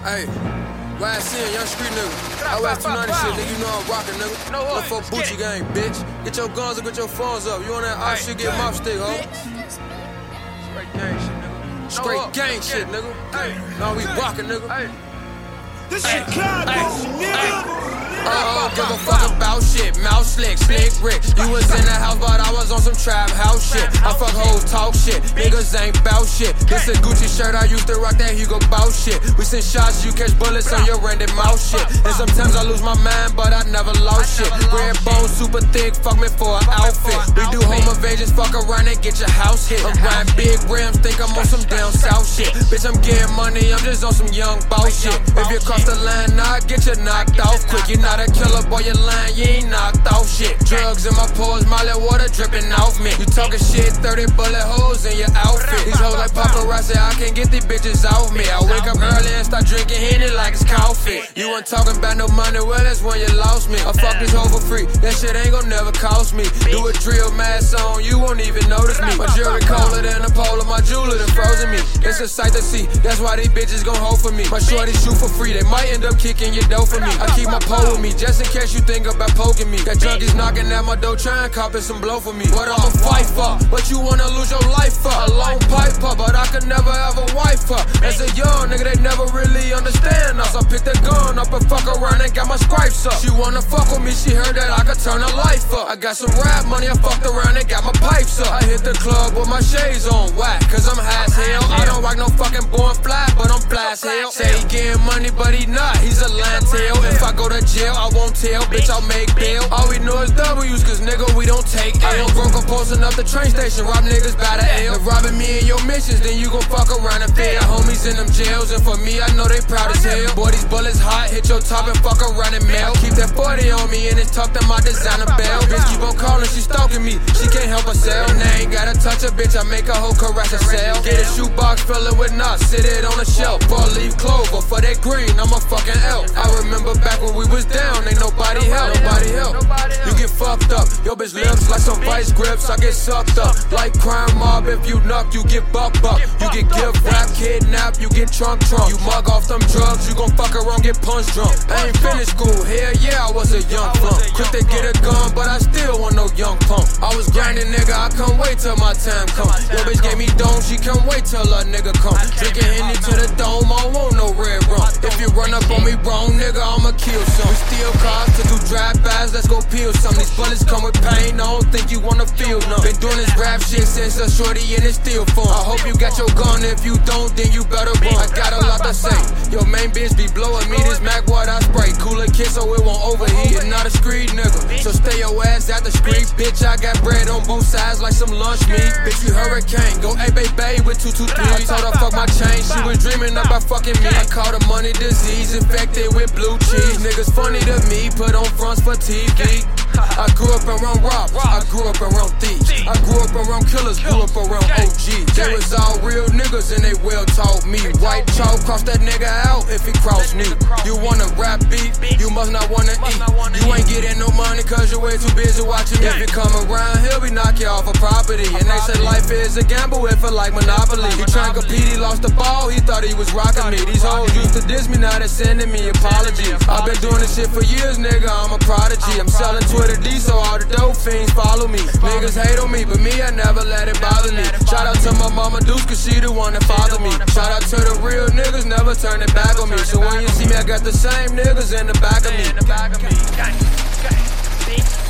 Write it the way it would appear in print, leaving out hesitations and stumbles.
Hey, why I see a young street nigga? I wear 290 shit, nigga, you know I'm rockin', nigga. Look for Bucci gang, bitch. Get your guns and get your phones up. You on that off shit, get mob stick, ho. Straight gang shit, nigga. Straight gang shit, nigga. Now we rockin', nigga. This Chicago, nigga. I don't give a fuck about shit. Mouth slick, slick Rick. You was in the house, but I was on some trap house shit. I fuck hoes, talk shit. Niggas ain't bout shit. This a Gucci shirt, I used to rock that Hugo Boss shit. We send shots, you catch bullets on your random mouth shit. And sometimes I lose my mind, but I never lost shit. Red bone, super thick, fuck me for an outfit. We do home invasions, fuck around and get your house hit. I'm riding big rims, think I'm on some down south shit. Bitch, I'm getting money, I'm just on some young boss shit. If you cross the line, now I get you knocked off quick. You're not a killer, boy, you lying, you ain't knocked off shit. Drugs in my pores, Molly water dripping off me. You talking shit, 30 bullet holes in your outfit. These hoes like paparazzi, I can't get these bitches off me. I wake up early and start drinking Henny like it's coffee. You ain't talking about no money, well that's when you lost me. I fuck this hoe for free, that shit ain't gon' never cost me. Do a drill mask on, you won't even notice me. My jewelry colder than a polar, my jeweler done frozen me. It's a sight to see, that's why these bitches gon' hold for me. My shorty shoot for free, they might end up kicking your dough for me. I keep my pole with me, just in case you think about poking me. Got junkies knocking at my door, trying copping some blow for me. What I'ma fight for? What you wanna lose your life for? A long pipe up, but I could never have a wife for. As a young nigga, they never really understand us. I picked the gun up and fuck around and got my stripes up. She wanna fuck with me, she heard that I could turn her life up. I got some rap money, I fucked around and got my pipes up. I hit the club with my shades on whack, cause I'm high as hell. I don't rock no fucking born fly, but I'm fly as hell. Say he getting money, but he not, he's a land tail. If I go to jail, I won't tell, bitch, I'll make bail. All we know is W's, cause nigga, we don't take L. Broke up posting up the train station, rob niggas by the L. If robbing me in your missions, then you gon' fuck around and fail. Homies in them jails, and for me, I know they proud as hell. Boy, these bullets hot, hit your top and fuck around and mail. Keep that 40 on me, and it's tucked in my designer bell. Bitch keep on calling, she stalking me, she can't help herself. And I ain't gotta touch a bitch, I make a whole caress herself. Get a shoebox, fill it with nuts, sit it on a shelf. 4-leaf clover, for that green, I'm a fucking elf. I remember back when we was down, ain't nobody help. You get fucked up, your bitch lips like some vice grips. I get sucked up like crime mob. If you knock, you get bucked up. You get gift wrap, kidnap, you get trunk. You mug off them drugs, you gon' fuck around, get punch drunk. I ain't finished school, hell yeah, I was a young plump. Quick to get a gun, but I still want no young pump. I was grinding, nigga, I can't wait till my time come. Your bitch gave me dome, she can't wait till a nigga come. Drinking Henny to the dome, I won't no red rum. If you run up on me wrong, nigga, I'ma kill some. We steal cars to do drive-bys, let's go peel some. These bullets come with pain, I don't think you wanna feel none. Been doing this rap shit since a shorty in his steel form. I hope you got your gun, if you don't, then you better run. I got a lot to say, your main bitch be blowing me this Mac what I spray. Cooler kid so it won't overheat, you're not a street nigga, so stay your ass at the street. Bitch, I got bread on both sides like some lunch meat. Bitch, you hurricane, go A-Bay with 223. I told her fuck my chain, she was dreaming about fucking me. I caught a money disease, infected with blue cheese. Niggas funny to me, put on fronts for TV. I grew up around robbers, I grew up around thieves, I grew up around killers, grew up around OGs. They was all real niggas and they well taught me. White chalk, cross that nigga out if he cross me. You wanna rap beat, you must not wanna eat. You ain't getting no money cause you're way too busy watching me. If you come around here, we knock you off a property. And they say life is a gamble, it feel like Monopoly. He tryna compete, he lost the ball, he thought he was rocking me. These hoes used to diss me, now they sending me apologies. I've been doing this shit for years, nigga, I'm a prodigy. I'm selling Twitter D, so all the dope fiends follow me. Niggas hate on me, but me, I never let it bother me. Shout out to my mama Deuce, cause she the one that fathered me. Shout out to the real niggas, never turn it back on me. So when you see me, I got the same niggas in the back of me.